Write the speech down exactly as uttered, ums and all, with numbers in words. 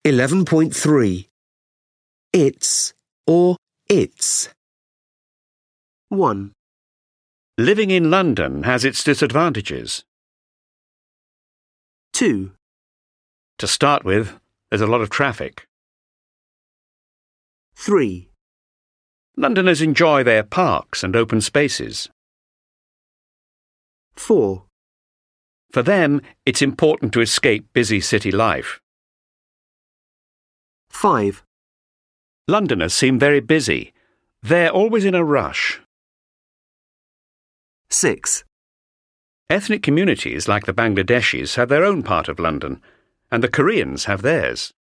eleven point three. It's or its. one. Living in London has its disadvantages. two. To start with, there's a lot of traffic. three. Londoners enjoy their parks and open spaces. four. For them, it's important to escape busy city life. five. Londoners seem very busy. They're always in a rush. six. Ethnic communities like the Bangladeshis have their own part of London, and the Koreans have theirs.